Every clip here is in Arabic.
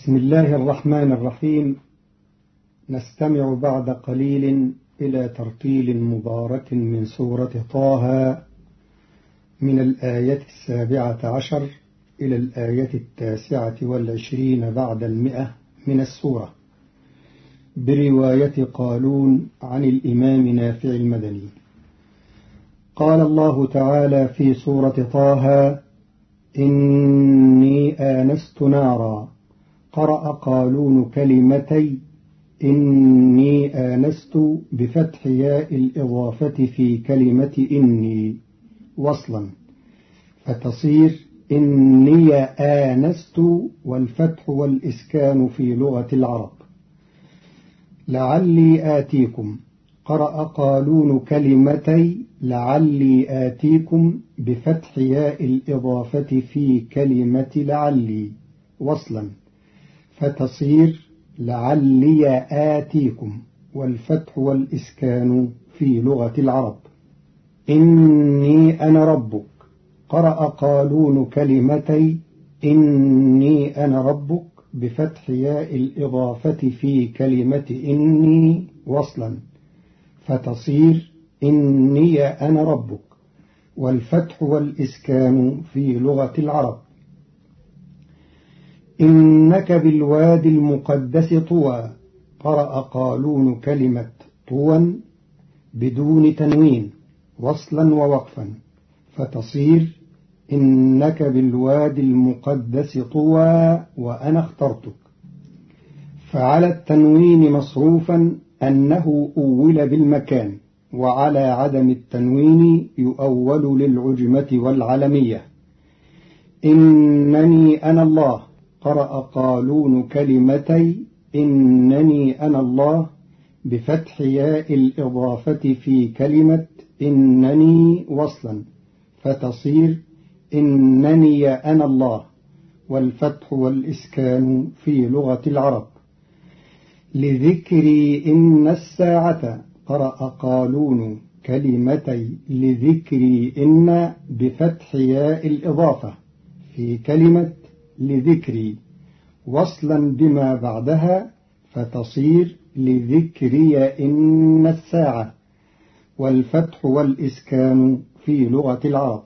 بسم الله الرحمن الرحيم. نستمع بعد قليل إلى ترتيل مبارك من سورة طه من الآية 17 إلى الآية 29 بعد 100 من السورة، برواية قالون عن الإمام نافع المدني. قال الله تعالى في سورة طه: إني آنست نارا. قرأ قالون كلمتي إني آنست بفتح ياء الإضافة في كلمة إني وصلا، فتصير إني آنست والفتح والإسكان في لغة العرب. لعلي آتيكم. قرأ قالون كلمتي لعلي آتيكم بفتح ياء الإضافة في كلمة لعلي وصلا، فتصير لعلي آتيكم والفتح والإسكان في لغة العرب. إني أنا ربك. قرأ قالون كلمتي إني أنا ربك بفتح ياء الإضافة في كلمة إني وصلا، فتصير إني أنا ربك والفتح والإسكان في لغة العرب. إنك بالوادي المقدس طوى. قرأ قالون كلمة طوى بدون تنوين وصلا ووقفا، فتصير إنك بالوادي المقدس طوى وأنا اخترتك. فعلى التنوين مصروفا أنه أول بالمكان، وعلى عدم التنوين يؤول للعجمة والعلمية. إنني أنا الله. قرأ قالون كلمتي إنني أنا الله بفتح ياء الإضافة في كلمة إنني وصلا، فتصير إنني أنا الله والفتح والإسكان في لغة العرب. لذكري إن الساعة. قرأ قالون كلمتي لذكري إن بفتح ياء الإضافة في كلمة لذكري وصلا بما بعدها، فتصير لذكري إن الساعة والفتح والإسكان في لغة العرب.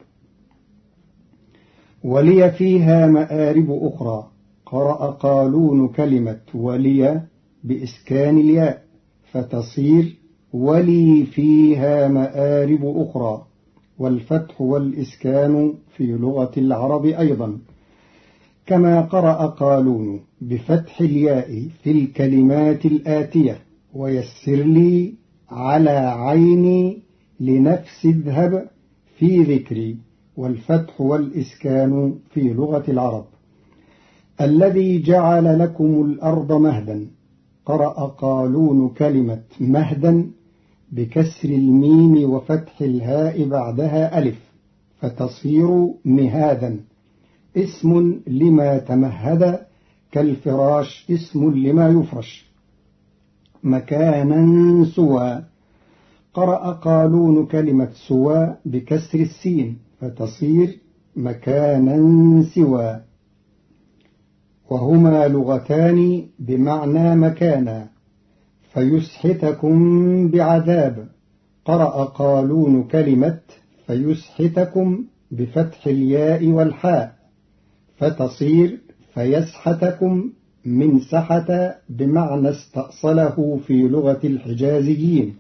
ولي فيها مآرب أخرى. قرأ قالون كلمة ولي بإسكان الياء، فتصير ولي فيها مآرب أخرى والفتح والإسكان في لغة العرب أيضا. كما قرأ قالون بفتح الياء في الكلمات الآتية: ويسر لي على عيني لنفس اذهب في ذكري والفتح والإسكان في لغة العرب. الذي جعل لكم الأرض مهدا. قرأ قالون كلمة مهدا بكسر الميم وفتح الهاء بعدها ألف، فتصير مهادا، اسم لما تمهد كالفراش اسم لما يفرش. مكانا سوى. قرأ قالون كلمة سوى بكسر السين، فتصير مكانا سوى. وهما لغتان بمعنى مكانا، فيسحتكم بعذاب. قرأ قالون كلمة فيسحتكم بفتح الياء والحاء، فتصير فيسحتكم من سحت بمعنى استأصله في لغة الحجازيين.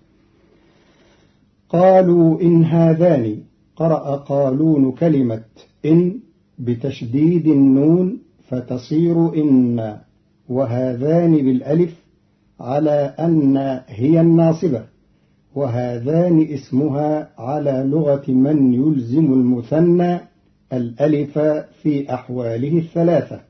قالوا إن هذان. قرأ قالون كلمة إن بتشديد النون، فتصير إن، وهذان بالألف على أن هي الناصبة، وهذان اسمها على لغة من يلزم المثنى الألف في أحواله الثلاثة.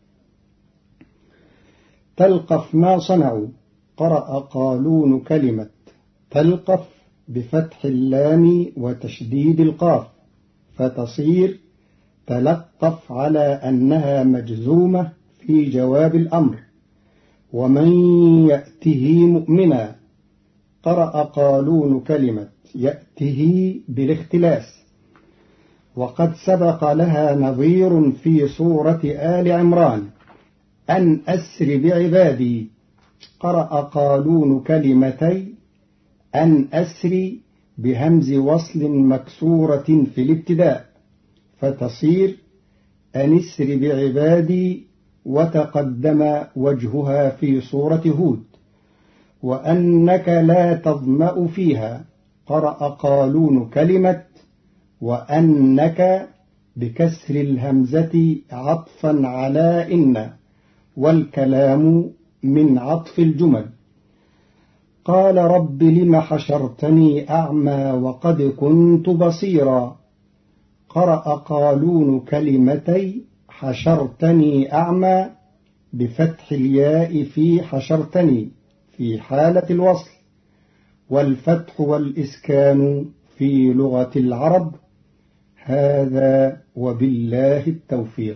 تلقف ما صنعوا. قرأ قالون كلمة تلقف بفتح اللام وتشديد القاف، فتصير تلقف على أنها مجزومة في جواب الأمر. ومن يأته مؤمنا. قرأ قالون كلمة يأته بالاختلاس، وقد سبق لها نظير في سورة آل عمران: أن أسر بعبادي. قرأ قالون كلمتي أن أسر بهمز وصل مكسورة في الابتداء، فتصير أن اسر بعبادي، وتقدم وجهها في سورة هود. وأنك لا تظمأ فيها. قرأ قالون كلمة وأنك بكسر الهمزة عطفا على إن، والكلام من عطف الجمل. قال رب لم حشرتني أعمى وقد كنت بصيرا. قرأ قالون كلمتي حشرتني أعمى بفتح الياء في حشرتني في حالة الوصل، والفتح والإسكان في لغة العرب. هذا وبالله التوفيق.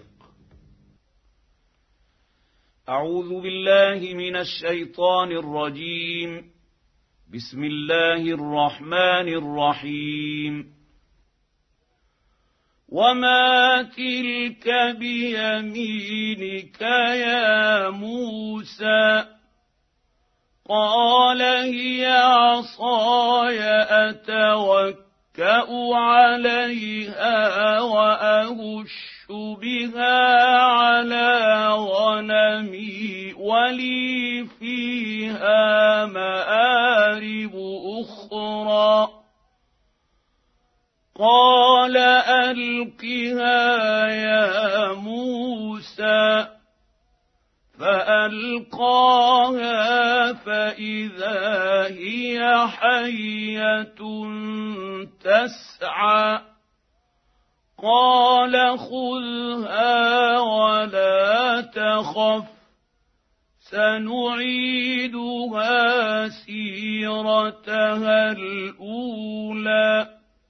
أعوذ بالله من الشيطان الرجيم. بسم الله الرحمن الرحيم. وما تلك بيمينك يا موسى؟ قال هي عصاي أتوكأ عليها وأهش بها على غنمي ولي فيها مآرب أخرى. قال ألقها يا موسى. فألقاها فإذا هي حية تسعى. قال خذها ولا تخف، سنعيدها سيرتها الأولى.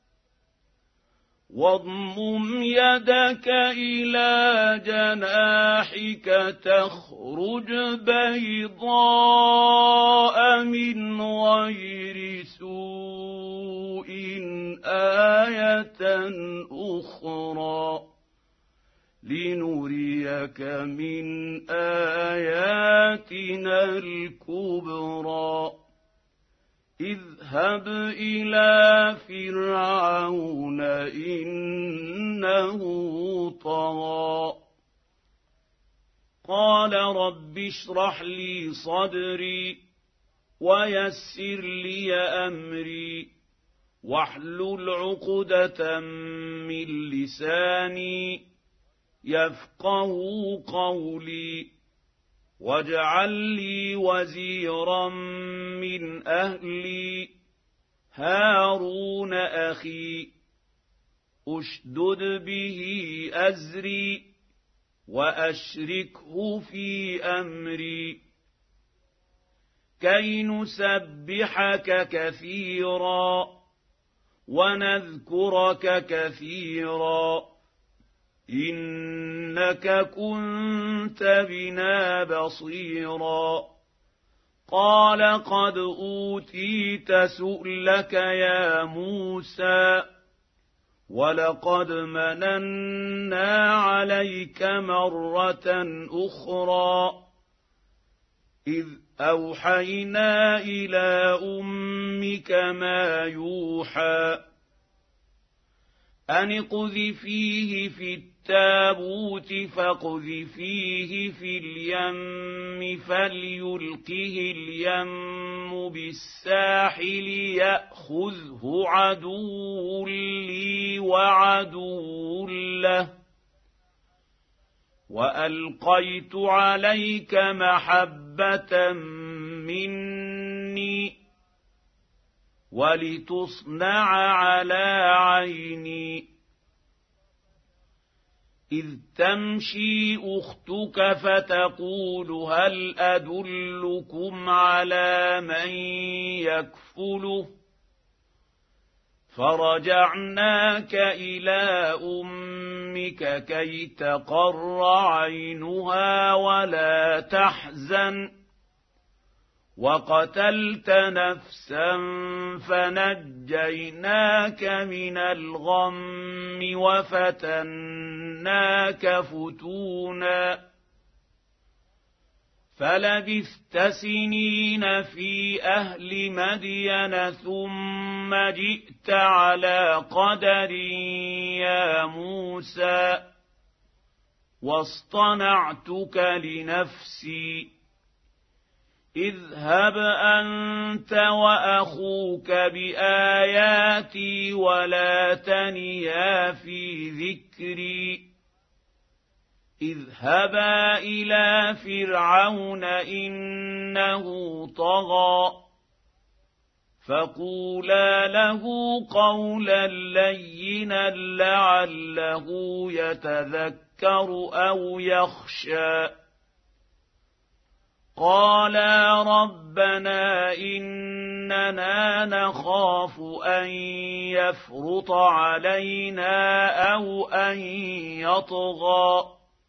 واضمم يدك إلى جناحك تخرج بيضاء من غير سوء آية أخرى لنريك من آياتنا الكبرى. اذهب إلى فرعون إنه طغى. قال رب اشرح لي صدري ويسر لي أمري واحلل عقدة من لساني يفقه قولي. واجعل لي وزيرا من أهلي هارون أخي. أشدد به أزري وأشركه في أمري كي نسبحك كثيرا ونذكرك كثيرا إنك كنت بنا بصيرا. قال قد أوتيت سؤلك يا موسى ولقد مننا عليك مرة أخرى إذ أوحينا إلى أمك ما يوحى أن اقذفيه في التابوت فاقذفيه في اليم فليلقه اليم بالساحل يأخذه عدو لي وعدو له. وألقيت عليك محبة مني ولتصنع على عيني. إذ تمشي أختك فتقول هل أدلكم على من يكفله؟ فرجعناك إلى أمك كي تقر عينها ولا تحزن. وقتلت نفسا فنجيناك من الغم وفتناك فتونا فلبثت سنين في أهل مدين ثم جئت على قدر يا موسى واصطنعتك لنفسي اذهب أنت وأخوك بآياتي ولا تنيا في ذكري اذهبا إلى فرعون إنه طغى فقولا له قولا لينا لعله يتذكر أو يخشى قالا ربنا إننا نخاف أن يفرط علينا أو أن يطغى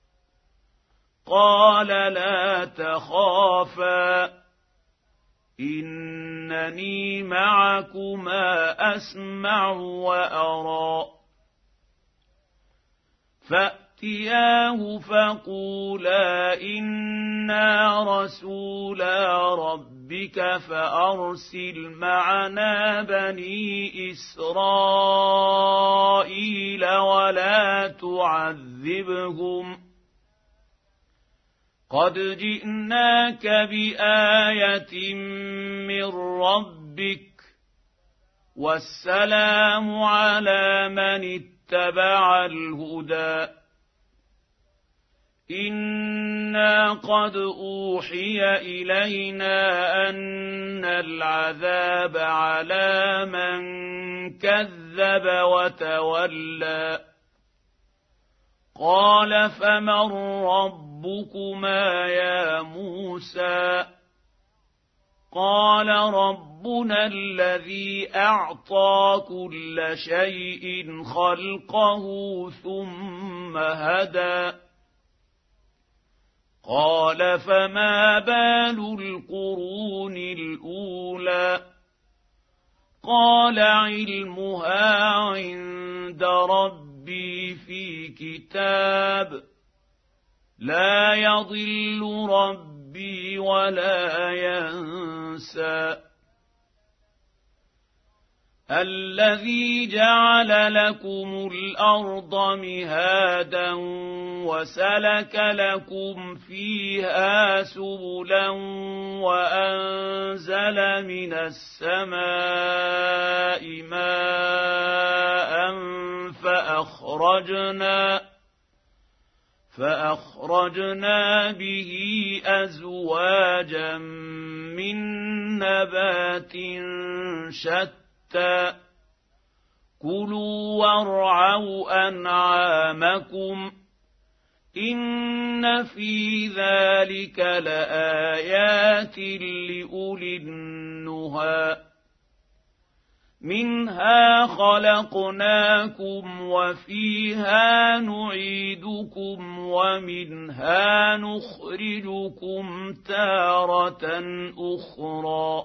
قال لا تخافا إنني معكما أسمع وأرى فأتياه فقولا إنا رسولا ربك فأرسل معنا بني إسرائيل ولا تعذبهم قد جئناك بآية من ربك والسلام على من اتبع الهدى إنا قد أوحي إلينا أن العذاب على من كذب وتولى قال فمن ربكما يا موسى قال ربنا الذي أعطى كل شيء خلقه ثم هدى قال فما بال القرون الأولى قال علمها عند ربي في كتاب لا يضل ربي ولا ينسى الذي جعل لكم الأرض مهادا وسلك لكم فيها سبلا وأنزل من السماء ماء فأخرجنا به أزواجا من نبات شتى كلوا وارعوا أنعامكم إن في ذلك لآيات لأولي النهى منها خلقناكم وفيها نعيدكم ومنها نخرجكم تارة أخرى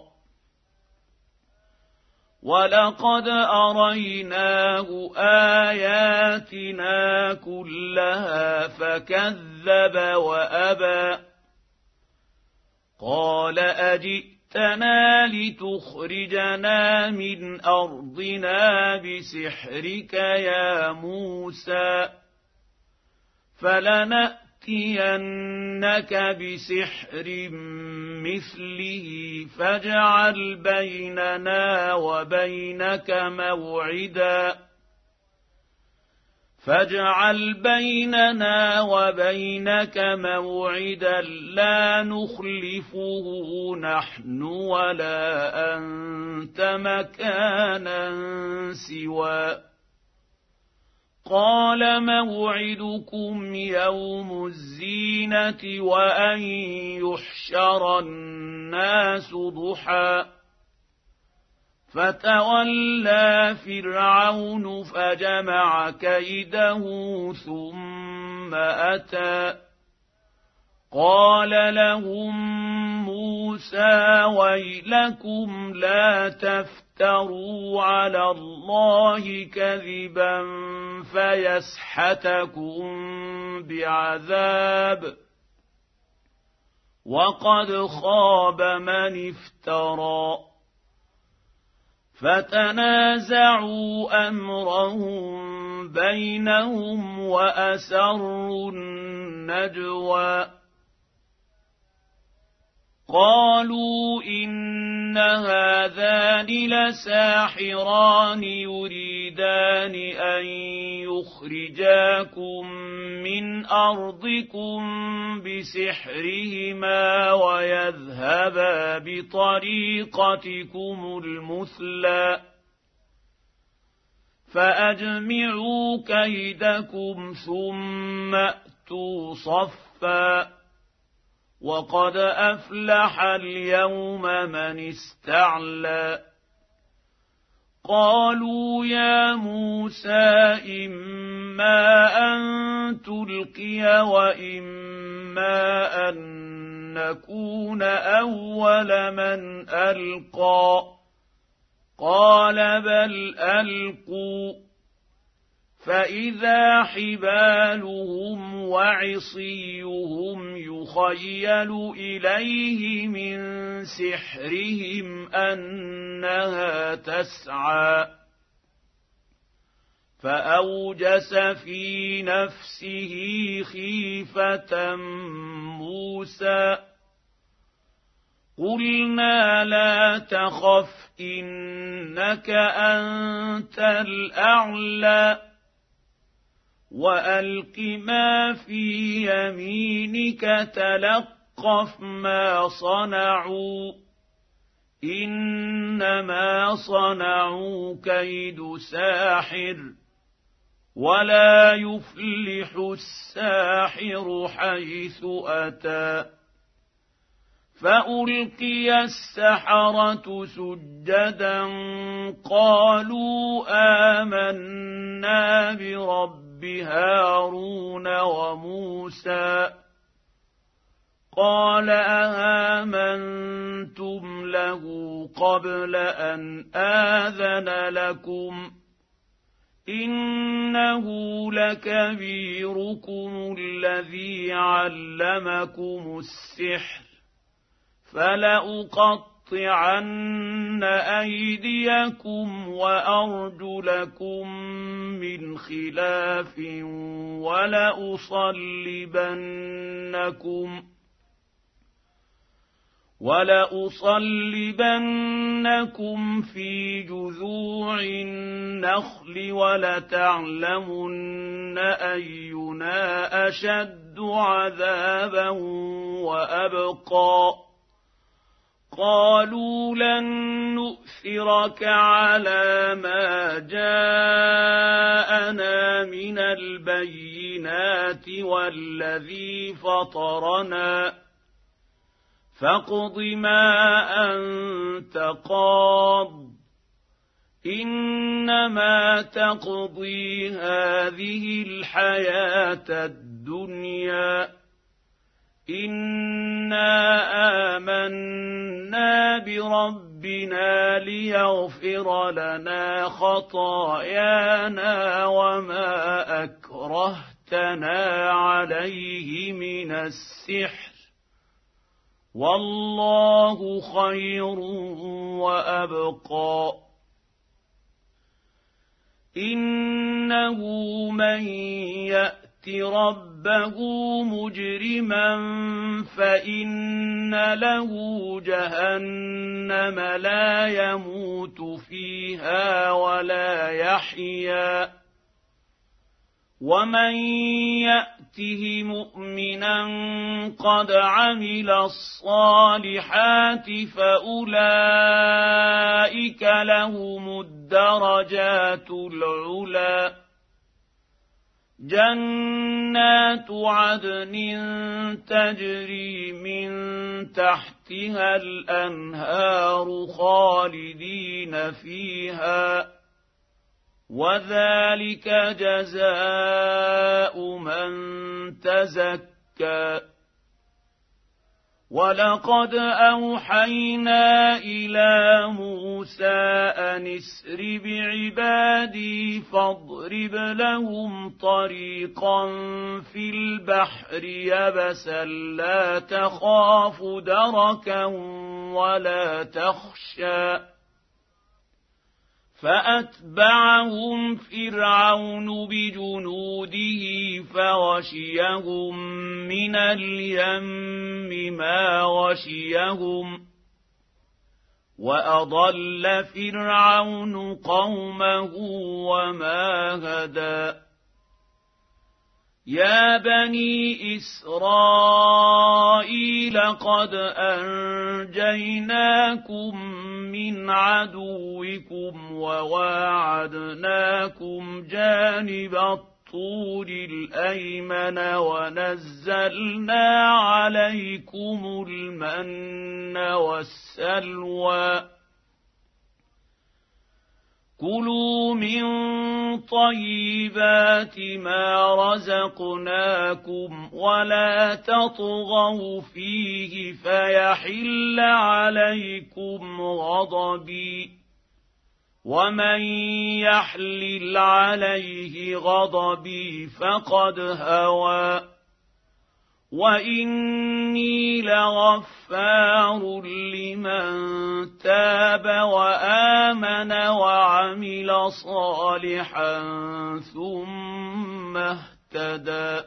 ولقد أريناه آياتنا كلها فكذب وأبى قال أجئتنا لتخرجنا من أرضنا بسحرك يا موسى فلنأتينك بسحر مثله فاجعل بيننا وبينك موعدا لا نخلفه نحن ولا أنت مكانا سوى قال موعدكم يوم الزينة وأن يحشر الناس ضحى فتولى فرعون فجمع كيده ثم أتى قال لهم موسى ويلكم لا تفتروا على الله كذبا فيسحتكم بعذاب وقد خاب من افترى. فتنازعوا أمرهم بينهم وأسروا النجوى قالوا إن هذان لساحران يريدان أن يخرجاكم من أرضكم بسحرهما ويذهبا بطريقتكم المثلى فأجمعوا كيدكم ثم أتوا صفا وقد أفلح اليوم من استعلى. قالوا يا موسى إما أن تلقي وإما أن نكون أول من ألقى قال بل ألقوا فإذا حبالهم وعصيهم يخيل إليه من سحرهم أنها تسعى فأوجس في نفسه خيفة موسى قلنا لا تخف إنك أنت الأعلى وألق ما في يمينك تلقف ما صنعوا إنما صنعوا كيد ساحر ولا يفلح الساحر حيث أتى. فألقي السحرة سجدا قالوا آمنا برب هارون وموسى قال أآمنتم له قبل أن آذن لكم إنه لكبيركم الذي علمكم السحر فلأقطعن أيديكم وأرجلكم من خلاف ولأصلبنكم في جذوع النخل ولتعلمن أينا أشد عذابا وأبقى. قالوا لن نؤثرك على ما جاءنا من البينات والذي فطرنا فاقض ما أنت قاض إنما تقضي هذه الحياة الدنيا إنا آمنا بربنا ليغفر لنا خطايانا وما أكرهتنا عليه من السحر والله خير وأبقى. إنه من يأت ربه مجرما فإن له جهنم لا يموت فيها ولا يحيا ومن يأته مؤمنا قد عمل الصالحات فأولئك لهم الدرجات العلى جنات عدن تجري من تحتها الأنهار خالدين فيها وذلك جزاء من تزكى ولقد أوحينا إلى موسى أن اسر بعبادي فاضرب لهم طريقا في البحر يبسا لا تخاف دركا ولا تخشى فأتبعهم فرعون بجنوده فغشيهم من اليم ما غشيهم وأضل فرعون قومه وما هدى يا بني إسرائيل قد أنجيناكم من عدوكم وواعدناكم جانب الطور الأيمن ونزلنا عليكم المن والسلوى كلوا من طيبات ما رزقناكم ولا تطغوا فيه فيحل عليكم غضبي ومن يحلل عليه غضبي فقد هوى وإني لغفار لمن تاب وآمن وعمل صالحا ثم اهتدى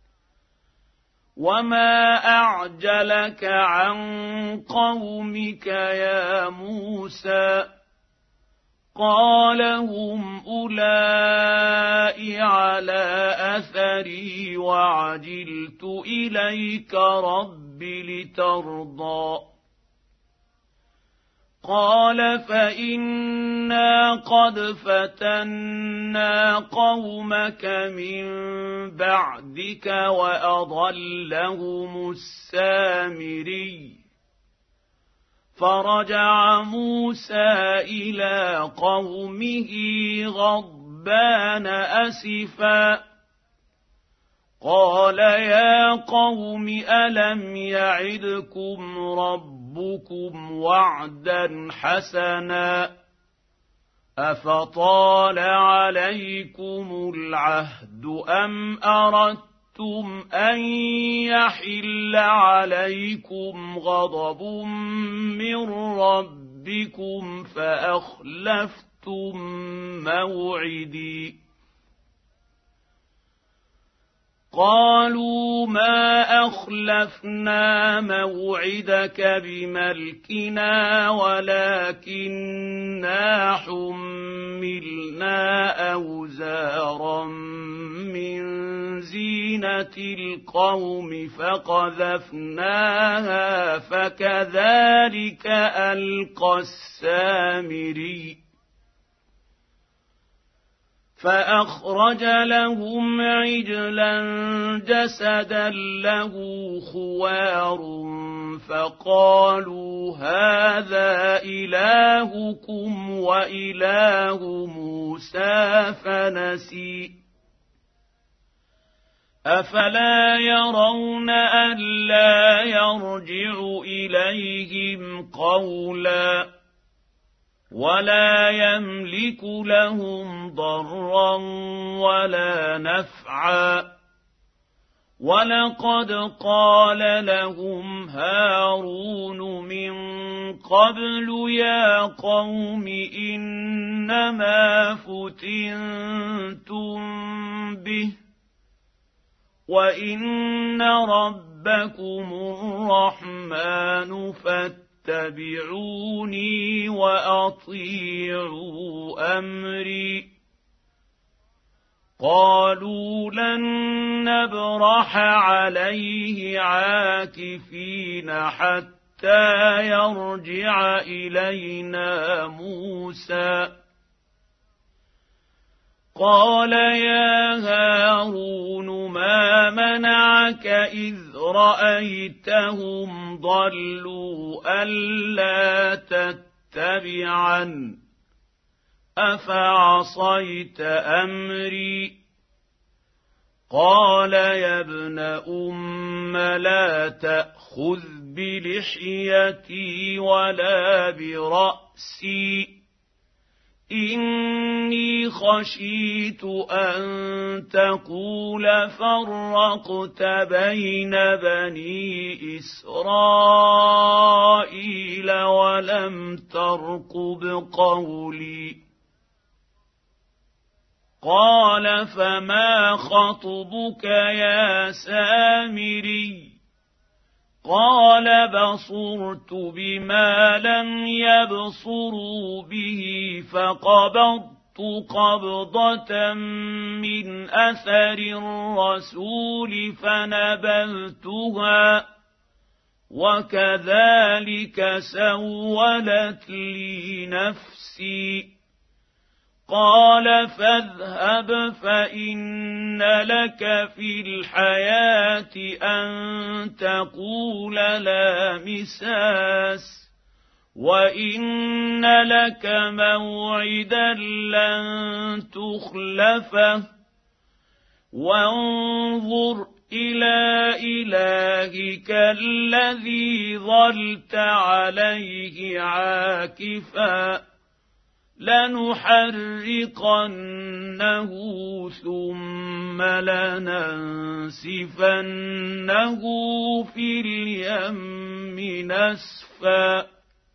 وما أعجلك عن قومك يا موسى قال هم أولئك على أثري وعجلت إليك رب لترضى قال فإنا قد فتنا قومك من بعدك وأضلهم السامري فرجع موسى إلى قومه غضبان أسفا قال يا قوم ألم يعدكم ربكم وعدا حسنا أفطال عليكم العهد أم أردتم أن يحل عليكم غضب من ربكم فأخلفتم موعدي قالوا ما أخلفنا موعدك بملكنا ولكننا حملنا أوزارا من زينة القوم فقذفناها فكذلك ألقى السامري فأخرج لهم عجلا جسدا له خوار فقالوا هذا إلهكم وإله موسى فنسي أفلا يرون ألا يرجع إليهم قولا ولا يملك لهم ضرا ولا نفعا ولقد قال لهم هارون من قبل يا قوم إنما فتنتم به وإن ربكم الرحمن فاتبعوني وأطيعوا أمري قالوا لن نبرح عليه عاكفين حتى يرجع إلينا موسى قال يا هارون ما منعك إذ رأيتهم ضلوا ألا تتبعن أفعصيت أمري قال يا ابن أم لا تأخذ بلحيتي ولا برأسي إني خشيت أن تقول فرقت بين بني إسرائيل ولم ترقب قولي قال فما خطبك يا سامري قال بصرت بما لم يبصروا به فقبضت قبضة من أثر الرسول فنبذتها وكذلك سولت لي نفسي قال فاذهب فإن لك في الحياة أن تقول لا مساس وإن لك موعدا لن تخلفه وانظر إلى إلهك الذي ظلت عليه عاكفا لنحرقنه ثم لننسفنه في اليم نسفا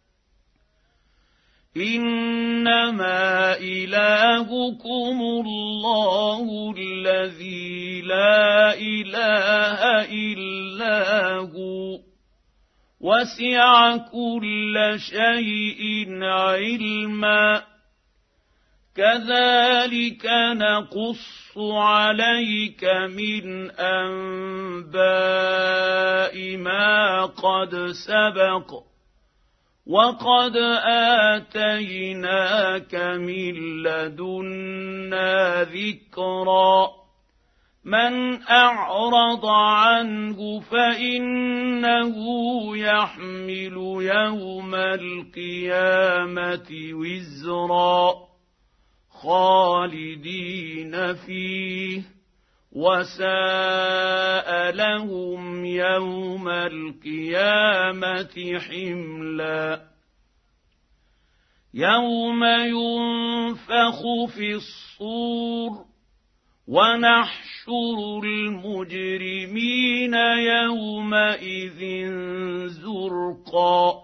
إنما إلهكم الله الذي لا إله إلا هو وسع كل شيء علما كذلك نقص عليك من أنباء ما قد سبق وقد آتيناك من لدنا ذكرا من أعرض عنه فإنه يحمل يوم القيامة وزرا خالدين فيه وساء لهم يوم القيامة حملا يوم ينفخ في الصور ونحشر المجرمين يومئذ زرقا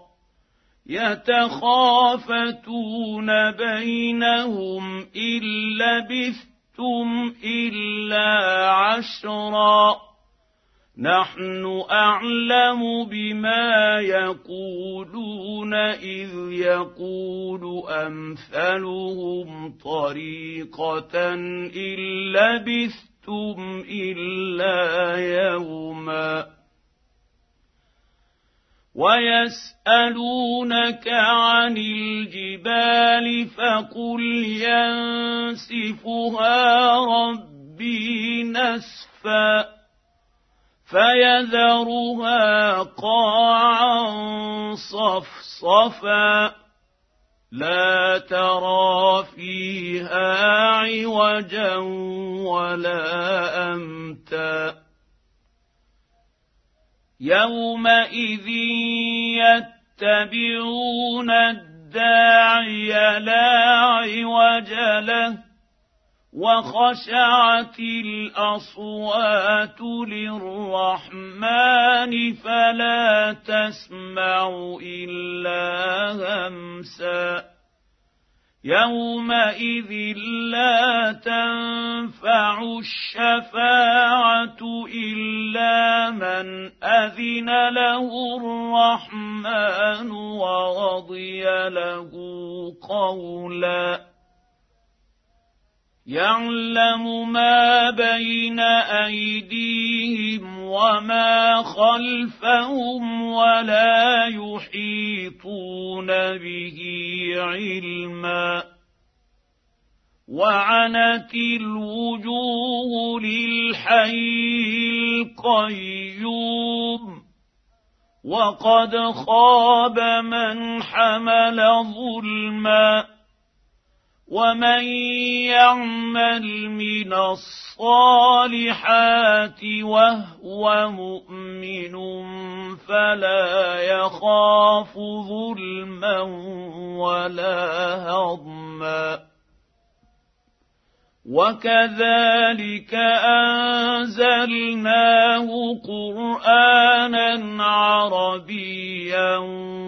يتخافتون بينهم إن لبثتم إلا عشرا نحن أعلم بما يقولون إذ يقول أمثلهم طريقة إن لبثتم إلا يوما ويسألونك عن الجبال فقل ينسفها ربي نسفا فيذرها قاعا صفصفا لا ترى فيها عوجا ولا أمتا يومئذ يتبعون الداعي لا عوج له وخشعت الأصوات للرحمن فلا تسمع إلا همسا يومئذ لا تنفع الشفاعة إلا من أذن له الرحمن ورضي له قولا يعلم ما بين أيديهم وما خلفهم ولا يحيطون به علما وعنت الوجوه للحي القيوم وقد خاب من حمل ظلما ومن يعمل من الصالحات وهو مؤمن فلا يخاف ظلما ولا هضما وكذلك أنزلناه قرآنا عربيا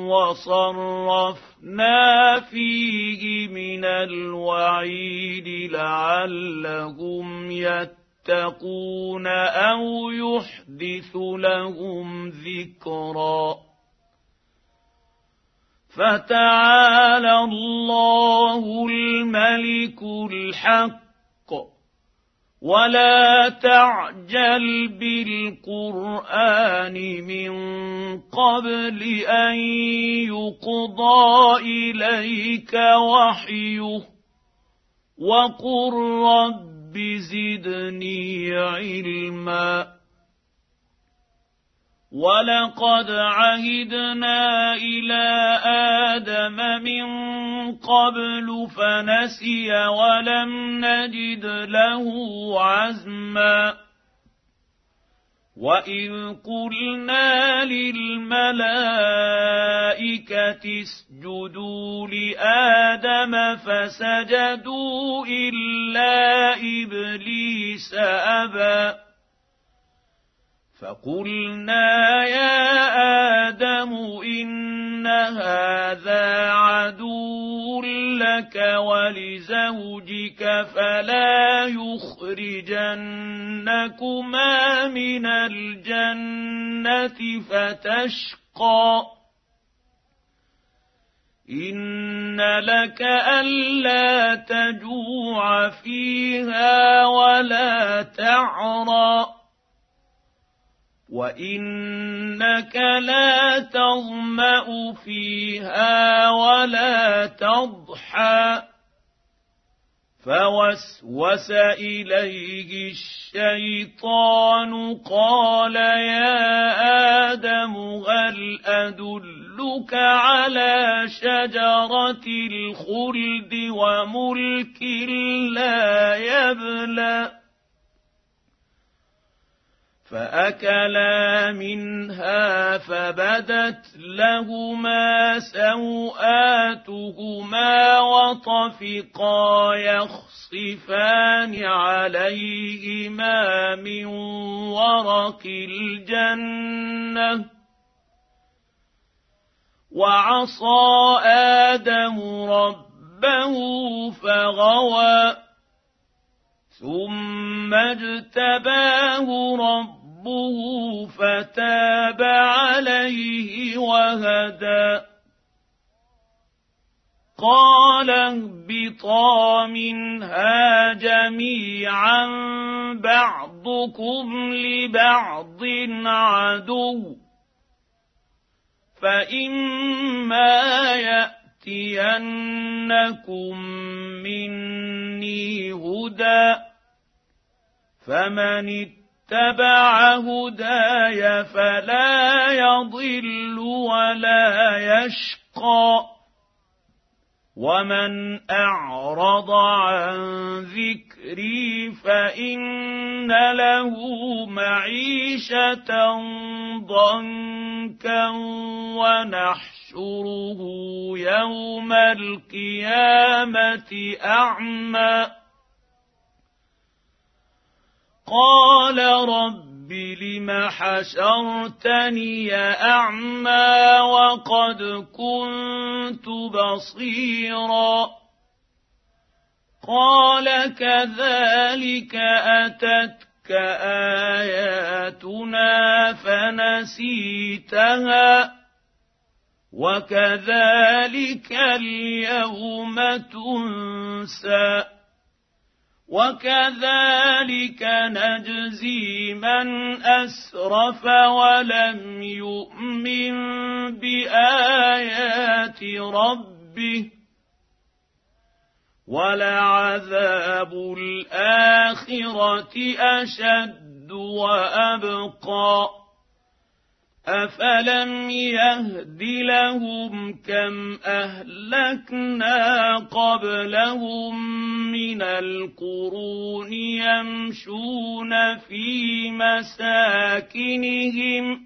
وصرفنا فيه من الوعيد لعلهم يتقون أو يحدث لهم ذكرا فتعالى الله الملك الحق ولا تعجل بالقرآن من قبل أن يقضى إليك وحيه وقل رب زدني علما ولقد عهدنا إلى آدم من قبل فنسي ولم نجد له عزما وإذ قلنا للملائكة اسجدوا لآدم فسجدوا إلا إبليس أبى فقلنا يا آدم إن هذا عدو لك ولزوجك فلا يخرجنكما من الجنة فتشقى إن لك ألا تجوع فيها ولا تعرى وإنك لا تظمأ فيها ولا تضحى فوسوس إليه الشيطان قال يا آدم هل أدلك على شجرة الخلد وملك لا يبلى فأكلا منها فبدت لهما سوآتهما وطفقا يخصفان عليهما من ورق الجنة وعصى آدم ربه فغوى ثم اجتباه ربه فتاب عليه وهدى قال اهبطا منها جميعا بعضكم لبعض عدو فإما يأتينكم مني هدى فمن اتبع هداي فلا يضل ولا يشقى ومن أعرض عن ذكري فإن له معيشة ضنكا ونحشره يوم القيامة أعمى قال رب لم حشرتني أعمى وقد كنت بصيرا قال كذلك أتتك آياتنا فنسيتها وكذلك اليوم تنسى وكذلك نجزي من أسرف ولم يؤمن بآيات ربه ولعذاب الآخرة أشد وأبقى أفلم يهد لهم كم أهلكنا قبلهم من القرون يمشون في مساكنهم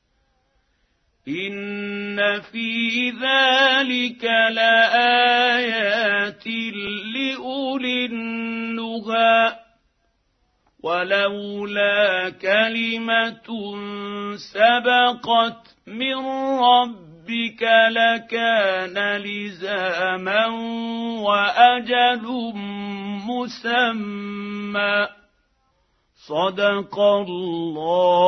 إن في ذلك لآيات لأولي النهى ولولا كلمة سبقت من ربك لكان لزاما وأجل مسمى صدق الله